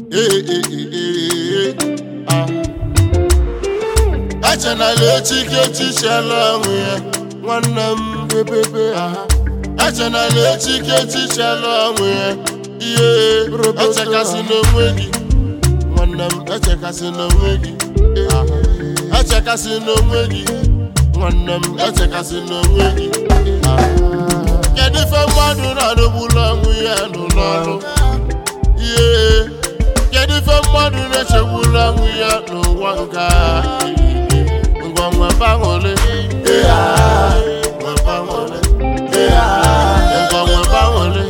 Echena lechike chichala onwe nwanne m bebebe Echena lechike chichala onwe ihe echekasị n'onwe gị nwanne m echekasị n'onwe gị echekasị n'onwe gị nwanne m echekasị n'onwe gị kedu ife mmadụ na-adọgbula onwe ya n'ụlọ ọrụ kedu ife mmadụ na-echegbula onwe ya n'ụwa nke ngwa banwole ngwa banwole ngwa banwole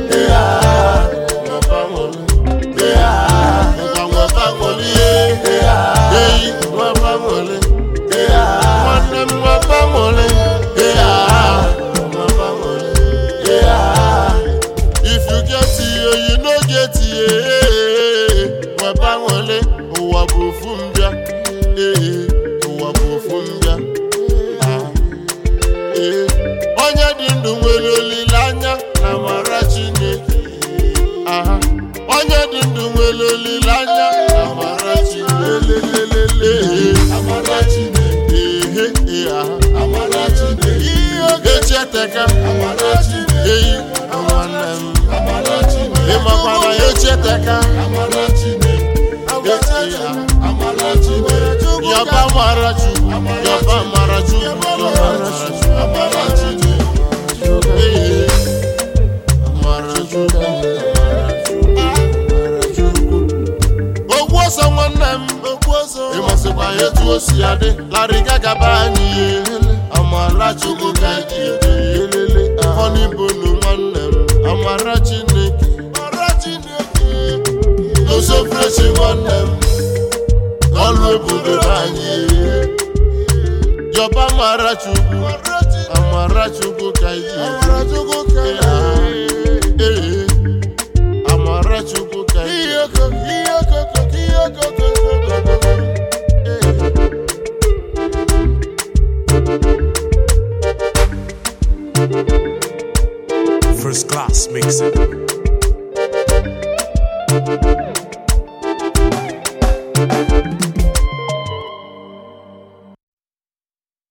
if you get here, you no get here. Wabangole, wabufumbia, wabufumbia. Onye dindu welolilanya na marachine. Onye dindu welolilanya na marachine. Amarachine, amarachine. Echeteka, amarachine. Imakwana echeteka, amarachine. Yaba marachu, yaba marachu, amarachine. Ogwoso nwannem, ogwoso. Imasikwa yetu osiade, lariga gabani. Amarachukwu ka ike funny bonu nwannem amarachineke oso fresh nwannem ọlụ ebube anyị yọba amarachukwu ka ike amarachukwu ka ike First class mixing.